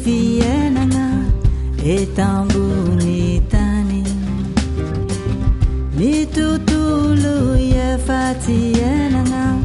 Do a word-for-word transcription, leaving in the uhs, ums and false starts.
fiainagna etambony tany ny tontolo efa tsy iainagna